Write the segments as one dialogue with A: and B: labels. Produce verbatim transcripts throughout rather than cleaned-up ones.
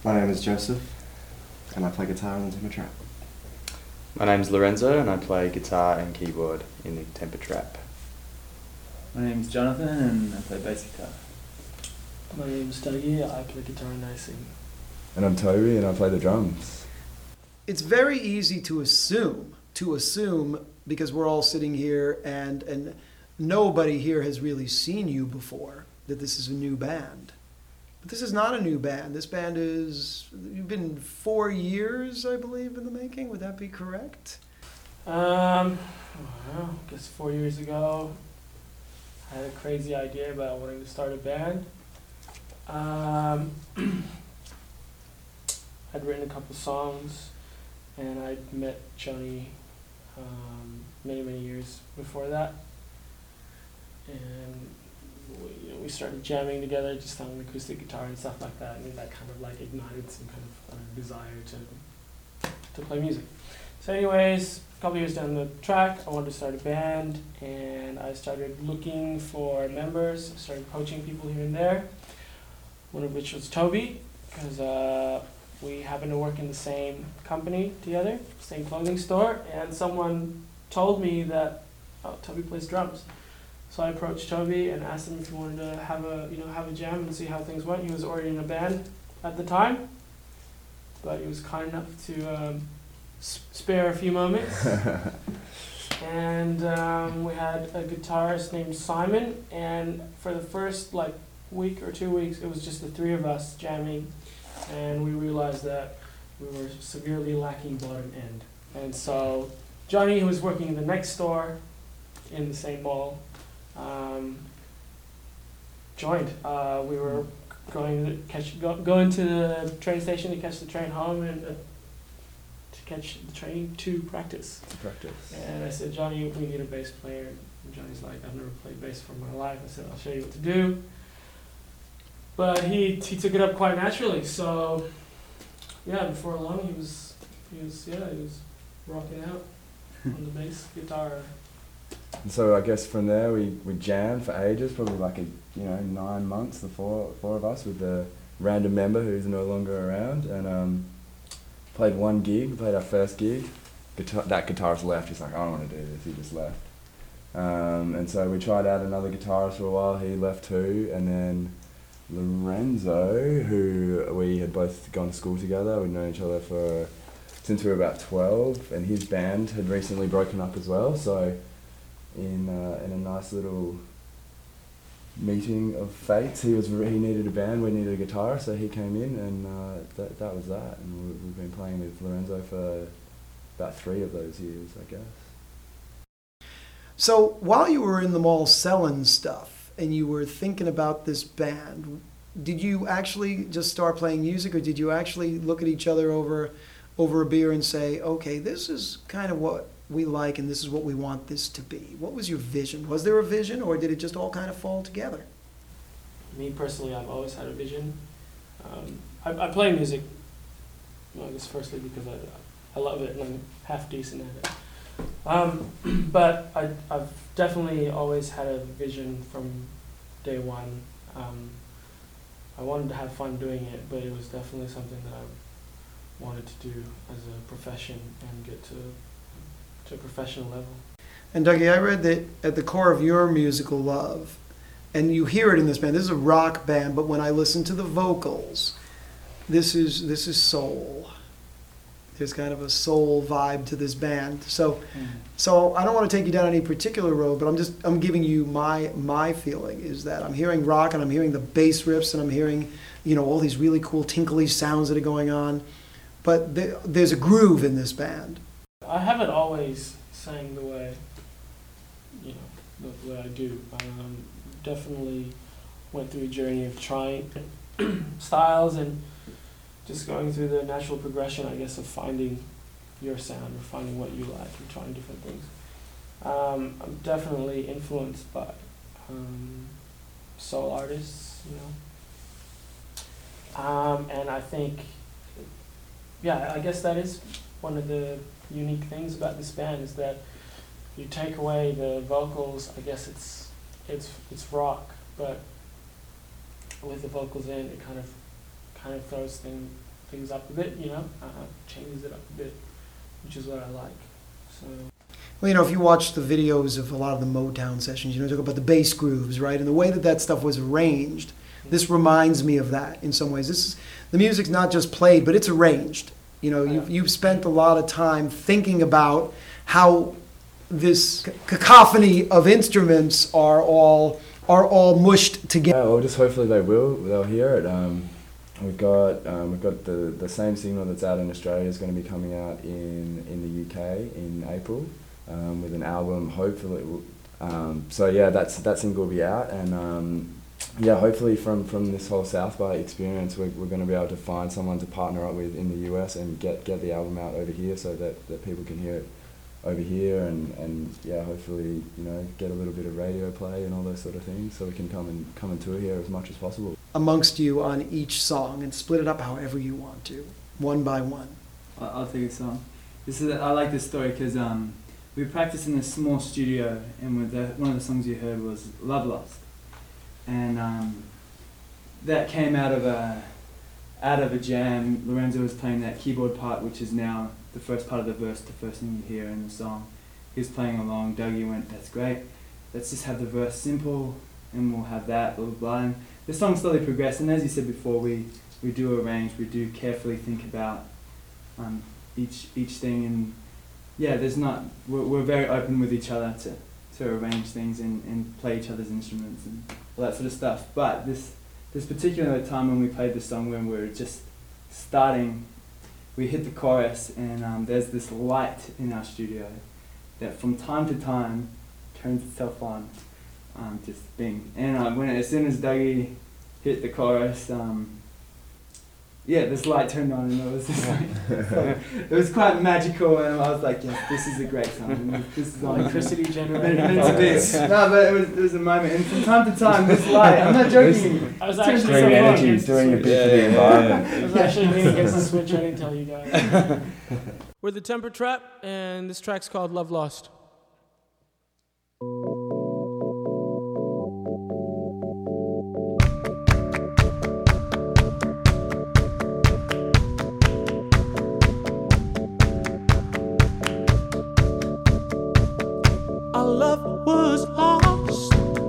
A: My name is Joseph, and I play guitar in the Temper Trap.
B: My name's Lorenzo, and I play guitar and keyboard in the Temper Trap.
C: My name's Jonathan, and I play bass guitar.
D: My name's Dougie, I play guitar and I sing.
E: And I'm Toby, and I play the drums.
F: It's very easy to assume, to assume, because we're all sitting here and, and nobody here has really seen you before, that this is a new band. But this is not a new band. This band is, you've been four years, I believe, in the making. Would that be correct?
D: Um, well, I guess four years ago, I had a crazy idea about wanting to start a band. Um, I'd written a couple songs, and I'd met Johnny um, many, many years before that. And we, you know, we started jamming together, just on acoustic guitar and stuff like that, and that kind of like ignited some kind of uh, desire to to play music. So anyways, a couple years down the track, I wanted to start a band, and I started looking for members. I started coaching people here and there, one of which was Toby, because uh, we happened to work in the same company together, same clothing store, and someone told me that, oh, Toby plays drums. So I approached Toby and asked him if he wanted to have a, you know, have a jam and see how things went. He was already in a band at the time, but he was kind enough to um, s- spare a few moments. And um, we had a guitarist named Simon, and for the first like week or two weeks, it was just the three of us jamming, and we realized that we were severely lacking bottom end. And so Johnny, who was working in the next store in the same mall, um, joined. Uh, we were going to catch, go, going to the train station to catch the train home and uh, to catch the train to practice.
E: To practice.
D: And I said, Johnny, we need a bass player. And Johnny's like, I've never played bass for my life. I said, I'll show you what to do. But he he took it up quite naturally. So yeah, before long he was he was yeah he was rocking out on the bass guitar.
E: And so I guess from there we, we jammed for ages, probably like a you know nine months, the four four of us with the random member who's no longer around, and um, played one gig. We played our first gig. Guitar, that guitarist left. He's like, I don't want to do this. He just left. Um, and so we tried out another guitarist for a while. He left too, and then Lorenzo, who we had both gone to school together. We'd known each other for since we were about twelve, and his band had recently broken up as well. So in uh, in a nice little meeting of fates, he was he needed a band, we needed a guitar, so he came in, and uh, that that was that. And we, we've been playing with Lorenzo for about three of those years, I guess.
F: So while you were in the mall selling stuff and you were thinking about this band, did you actually just start playing music, or did you actually look at each other over over a beer and say, okay, this is kind of what we like and this is what we want this to be? What was your vision? Was there a vision, or did it just all kind of fall together?
D: Me personally, I've always had a vision. Um, I, I play music, well, I guess firstly because I I love it and I'm half decent at it. Um, but I, I've definitely always had a vision from day one. Um, I wanted to have fun doing it, but it was definitely something that I wanted to do as a profession and get to to a professional level.
F: And Dougie, I read that at the core of your musical love, and you hear it in this band, this is a rock band, but when I listen to the vocals, this is this is soul. There's kind of a soul vibe to this band. So mm. so I don't want to take you down any particular road, but I'm just I'm giving you my my feeling is that I'm hearing rock and I'm hearing the bass riffs and I'm hearing, you know, all these really cool tinkly sounds that are going on. But there, there's a groove in this band.
D: I haven't always sang the way, you know, the, the way I do. Um, definitely went through a journey of trying styles and just going through the natural progression, I guess, of finding your sound or finding what you like and trying different things. Um, I'm definitely influenced by um, soul artists, you know. Um, and I think, yeah, I guess that is one of the unique things about this band is that you take away the vocals, I guess it's it's it's rock, but with the vocals in, it kind of kind of throws thing things up a bit, you know, uh, changes it up a bit, which is what I like. So.
F: Well, you know, if you watch the videos of a lot of the Motown sessions, you know, talk about the bass grooves, right? And the way that that stuff was arranged, this reminds me of that in some ways. This is, the music's not just played, but it's arranged. You know, you've, you've spent a lot of time thinking about how this cacophony of instruments are all are all mushed together.
E: Yeah, well, just hopefully they will. They'll hear it. Um, we've got um, we've got the, the same single that's out in Australia is going to be coming out in in the U K in April um, with an album. Hopefully, um, so yeah, that's that single will be out, and um, yeah, hopefully from, from this whole South by experience, we're we're going to be able to find someone to partner up with in the U S and get get the album out over here so that, that people can hear it over here, and, and yeah, hopefully, you know, get a little bit of radio play and all those sort of things, so we can come and come and tour here as much as possible.
F: Amongst you on each song and split it up however you want to, one by one.
C: I'll, I'll take a song. This is I like this story because um, we practiced in a small studio, and with the, one of the songs you heard was Love Lost, and um, that came out of a out of a jam. Lorenzo was playing that keyboard part, which is now the first part of the verse, the first thing you hear in the song. He was playing along. Dougie went, "That's great. Let's just have the verse simple, and we'll have that." Blah blah blah. And the song slowly progressed, and as you said before, we we do arrange, we do carefully think about um, each each thing, and yeah, there's not. We're, we're very open with each other to to arrange things and, and play each other's instruments and all that sort of stuff. But this this particular time when we played this song, when we were just starting, we hit the chorus, and um, there's this light in our studio that from time to time turns itself on, um, just bing. And uh, when as soon as Dougie hit the chorus, um, yeah, this light turned on, and it was just like, it was quite magical, and I was like, yes, this is a great song. This is
D: Electricity generated.
C: meant to be. No, but it was it was a moment, and from time to time, this light. I'm not joking.
D: I was
C: Turns
D: actually
E: Bring
C: so
D: leaning
C: on.
E: energy,
D: against the
E: doing a
D: switch.
E: bit for the environment.
D: I was actually leaning against the switch. I didn't tell you guys. We're the Temper Trap, and this track's called Love Lost. Our love was lost,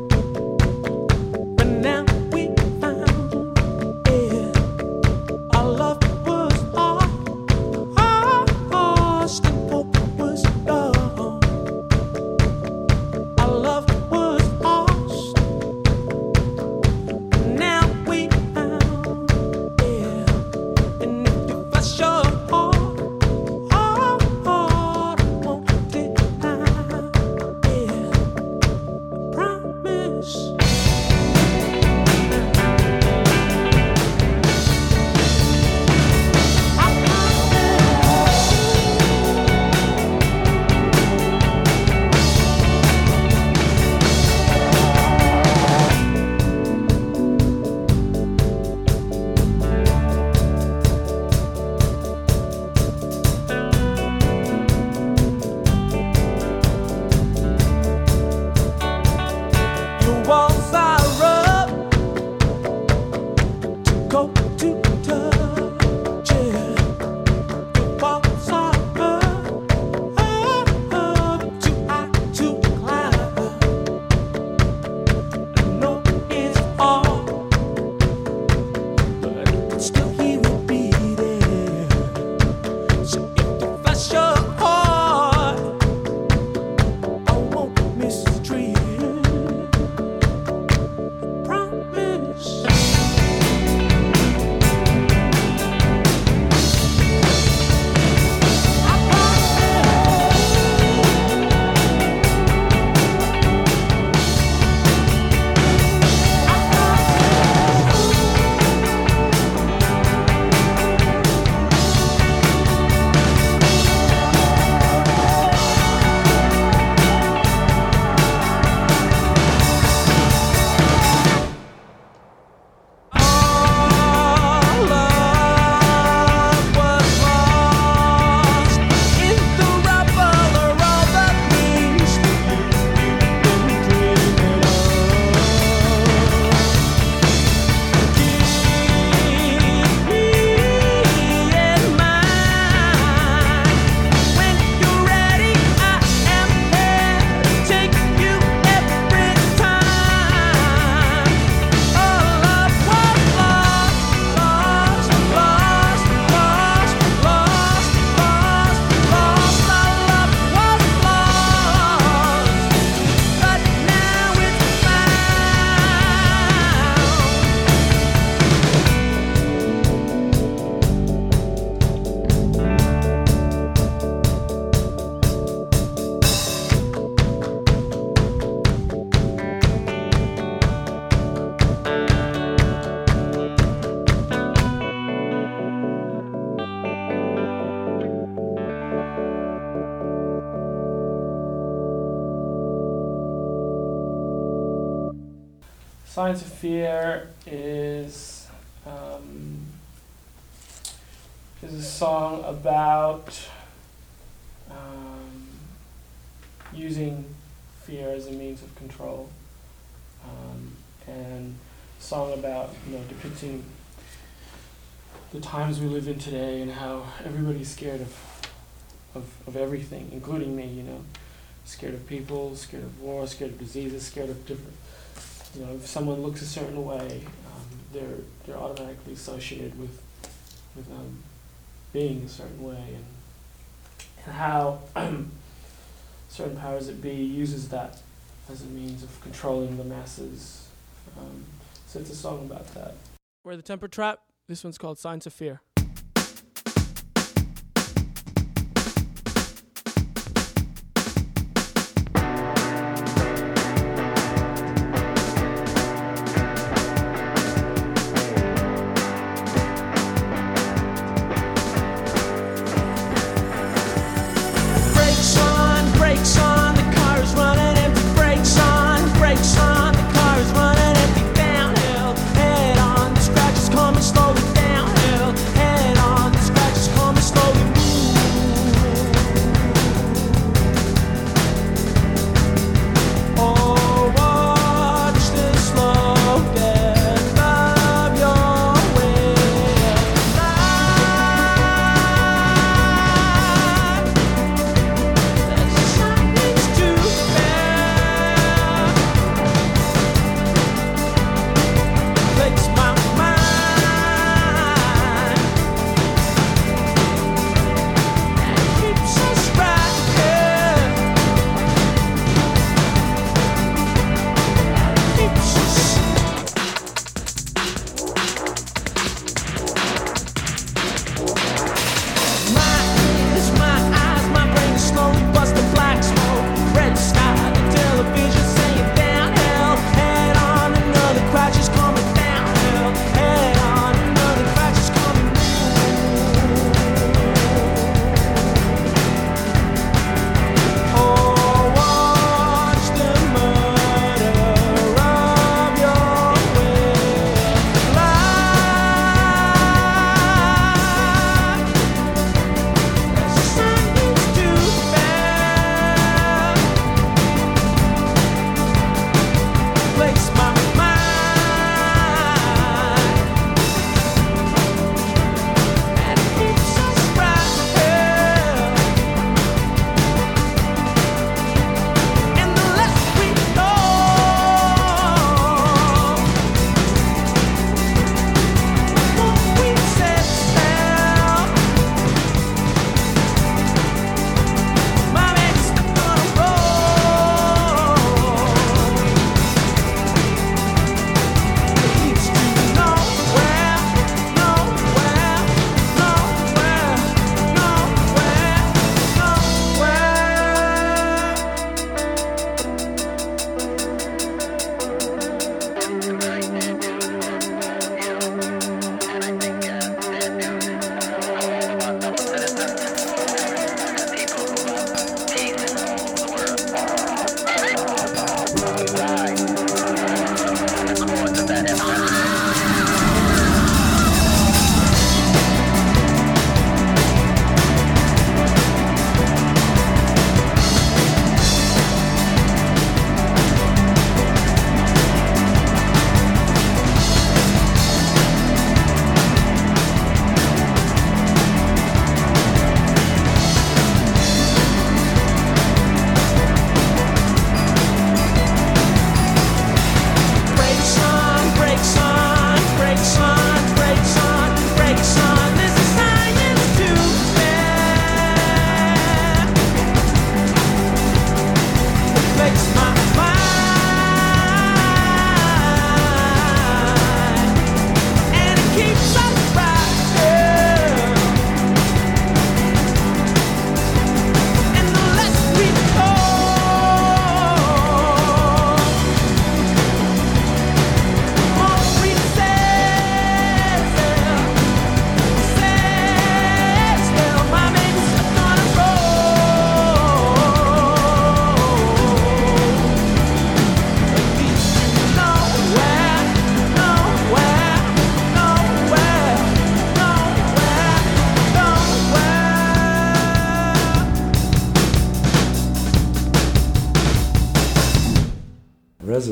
D: but now we found it. Our love was lost, and hope was gone. Our love was lost, but now we found it. And if you flash your heart, heart, heart, I won't deny. Promise. Your walls are up to go to touch it. Your walls are up, up to high to climb. I know it's hard, but still he will be there. So if you flash your heart, I won't mistreat it. Promise. Science of Fear is um, is a song about um, using fear as a means of control, um, and a song about, you know, depicting the times we live in today and how everybody's scared of, of of everything, including me. You know, scared of people, scared of war, scared of diseases, scared of different. You know, if someone looks a certain way, um, they're they're automatically associated with with um, being a certain way, and and how certain powers that be uses that as a means of controlling the masses. Um, so it's a song about that. We're the Temper Trap. This one's called Science of Fear.
G: Brakes on, brakes on, the car is running empty. Brakes on, brakes on, the car is running empty. Downhill, head on, the scratches coming slowly downhill. Head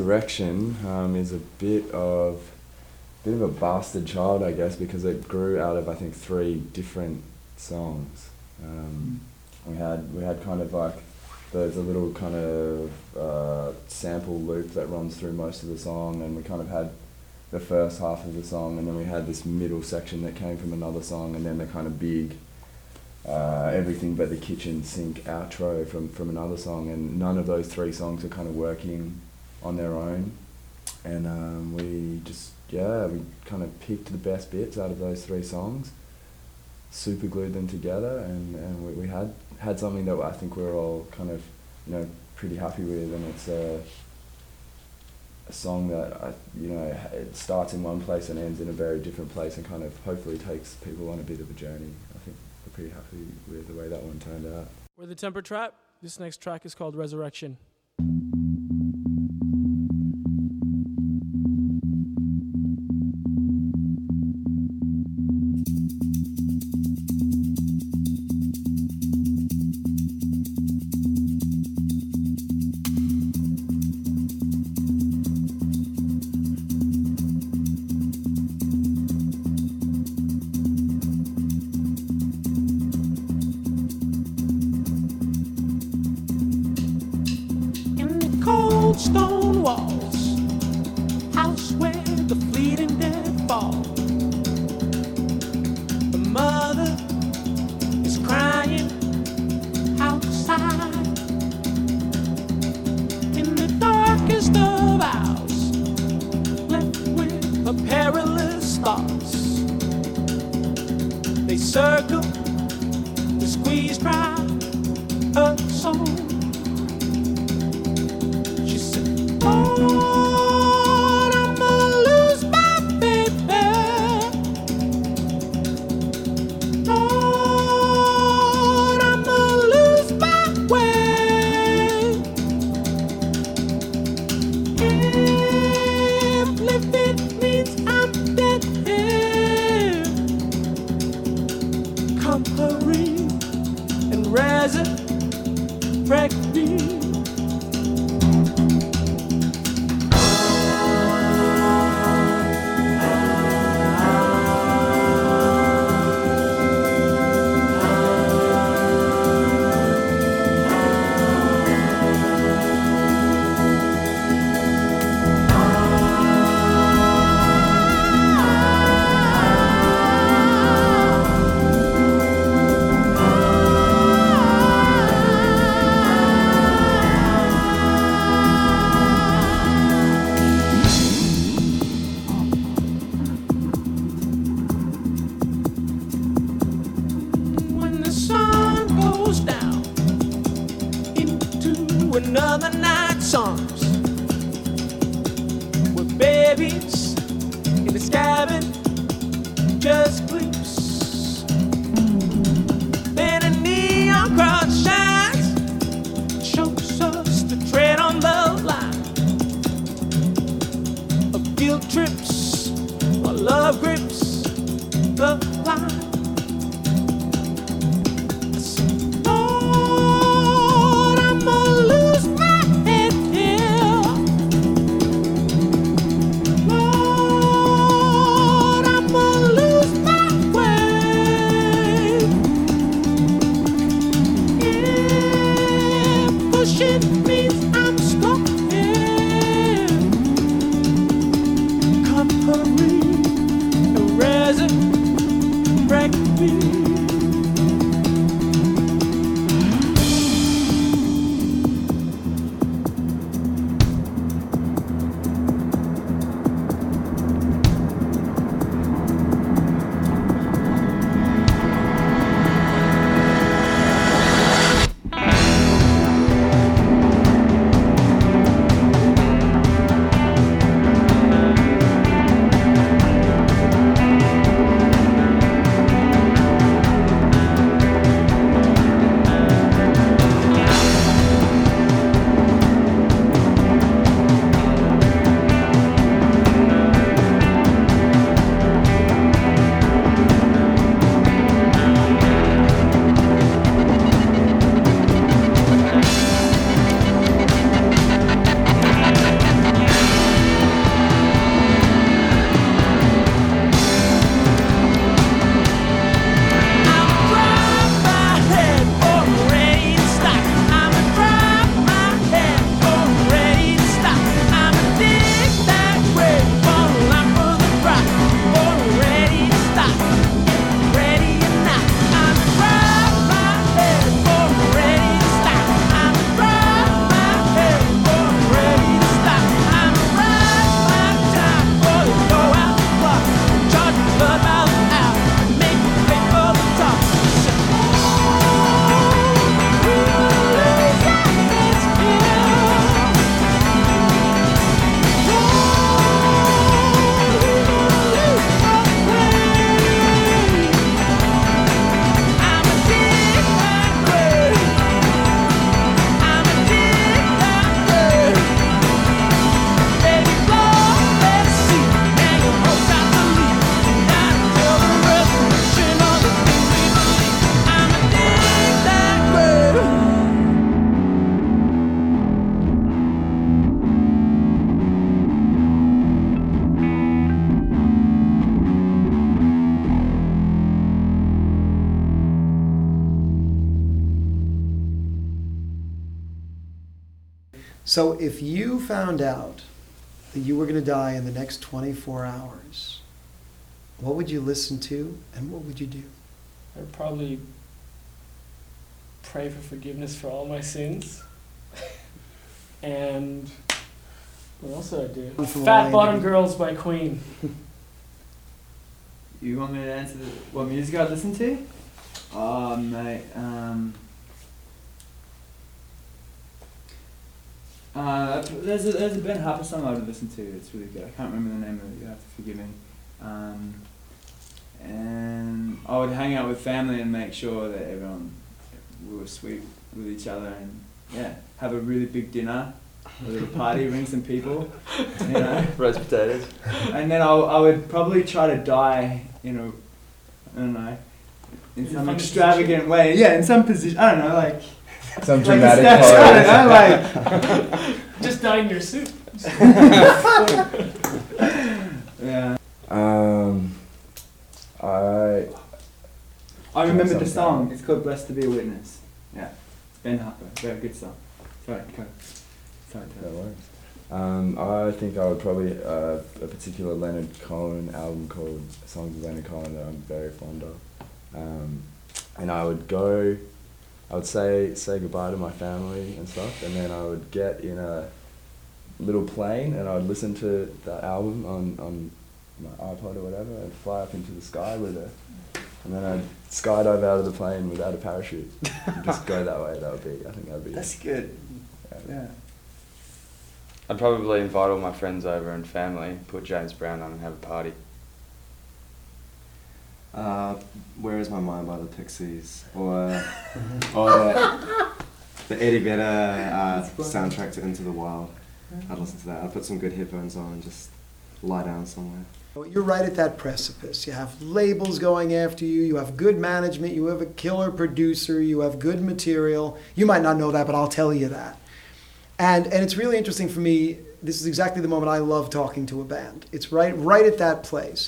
E: Resurrection um, is a bit of bit of a bastard child, I guess, because it grew out of I think three different songs. Um, we had we had kind of like there's a little kind of uh, sample loop that runs through most of the song, and we kind of had the first half of the song, and then we had this middle section that came from another song, and then the kind of big uh, everything but the kitchen sink outro from, from another song, and none of those three songs are kind of working on their own, and um, we just yeah we kind of picked the best bits out of those three songs, super glued them together, and, and we, we had had something that I think we're all kind of you know pretty happy with, and it's a a song that I, you know it starts in one place and ends in a very different place, and kind of hopefully takes people on a bit of a journey. I think we're pretty happy with the way that one turned out.
D: We're the Temper Trap. This next track is called Resurrection.
G: Stone walls, house where the fleeting dead fall. The mother is crying outside. In the darkest of hours, left with her perilous thoughts. They circle to squeeze dry her soul. Lord, I'ma lose my baby. Lord, I'ma lose my way. If living means I'm dead here, come hurry and resurrect me. Another night's arms with babies in the cabin just glimpse. Then a neon cross shines, shows us to tread on the line of guilt trips while love grips the line. Lord, I'ma lose my
F: So if you found out that you were going to die in the next twenty-four hours, what would you listen to and what would you do?
D: I'd probably pray for forgiveness for all my sins. And what else would I do?
F: For
D: Fat
F: Wayne.
D: Bottom Girls by Queen.
C: You want me to answer the, what music I'd listen to? Oh, mate. Um, uh, there's a there's a Ben Harper song I would listen to. It's really good. I can't remember the name of it. You have to forgive me. Um, and I would hang out with family and make sure that everyone we were sweet with each other and yeah, have a really big dinner, a little party, bring some people, you know.
B: Roast potatoes.
C: And then I I would probably try to die in a I don't know in
D: In
C: some
D: a
C: extravagant way. Yeah, in some position. I don't know, like
E: Some
C: like a
E: dramatic
C: statue,
E: pose.
C: I don't know, like
D: Just die in your soup.
C: yeah.
E: Um, I
C: I remember the
E: Something.
C: song. It's called "Blessed to Be a Witness." Yeah, Ben Harper. Very good song. Sorry, go. Sorry.
E: no
C: Tyler.
E: worries. Um, I think I would probably uh, a particular Leonard Cohen album called Songs of Leonard Cohen that I'm very fond of, um, and I would go. I would say say goodbye to my family and stuff, and then I would get in a little plane and I would listen to the album on, on my iPod or whatever and fly up into the sky with it, and then I'd skydive out of the plane without a parachute and just go that way. That would be, I think that would be.
C: That's good.
E: yeah.
C: Yeah.
B: I'd probably invite all my friends over and family, put James Brown on and have a party.
A: Uh, Where Is My Mind by the Pixies, or or the, the Eddie Vedder uh, soundtrack to Into the Wild. I'd listen to that. I'd put some good headphones on and just lie down somewhere.
F: You're right at that precipice. You have labels going after you, you have good management, you have a killer producer, you have good material. You might not know that, but I'll tell you that. And and it's really interesting for me. This is exactly the moment I love talking to a band. It's right right at that place.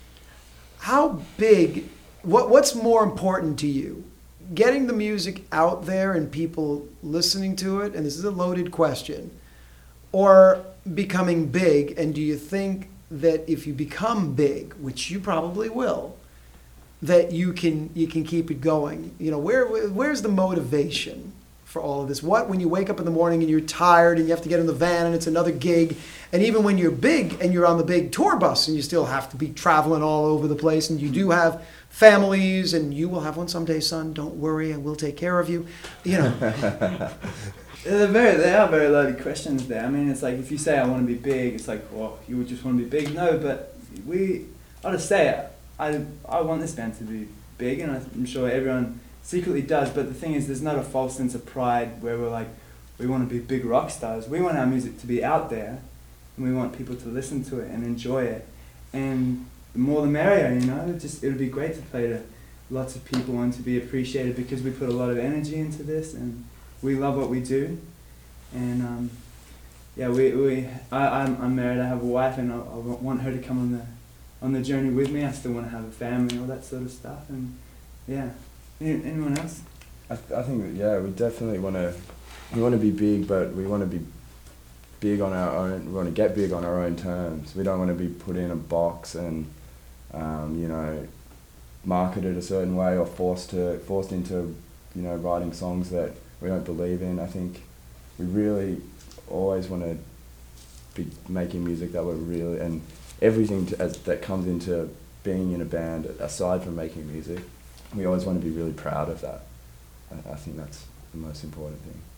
F: How big, what what's more important to you? Getting the music out there and people listening to it, and this is a loaded question, or becoming big? And do you think that if you become big, which you probably will, that you can you can keep it going? You know, where where's the motivation for all of this? What, when you wake up in the morning and you're tired and you have to get in the van and it's another gig, and even when you're big and you're on the big tour bus and you still have to be traveling all over the place, and you do have families, and you will have one someday, son, don't worry, and we'll take care of you, you know.
C: They're very, they are very loaded questions there. I mean, it's like if you say I want to be big, it's like, well, you would just want to be big. No, but we, I'll just say it. I, I want this band to be big, and I'm sure everyone secretly does. But the thing is, there's not a false sense of pride where we're like, we want to be big rock stars. We want our music to be out there, and we want people to listen to it and enjoy it. And the more the merrier, you know. It just it would be great to play to lots of people and to be appreciated, because we put a lot of energy into this and we love what we do. And um, yeah, we we I I'm, I'm married. I have a wife, and I, I want her to come on the on the journey with me. I still want to have a family, all that sort of stuff. And yeah, Any, anyone else?
E: I, th- I think that, yeah, we definitely want to, we want to be big, but we want to be big on our own, we want to get big on our own terms. We don't want to be put in a box and, um, you know, marketed a certain way or forced to, forced into, you know, writing songs that we don't believe in. I think we really always want to be making music that we're really, and everything to, as, that comes into being in a band, aside from making music, we always want to be really proud of that. I, I think that's the most important thing.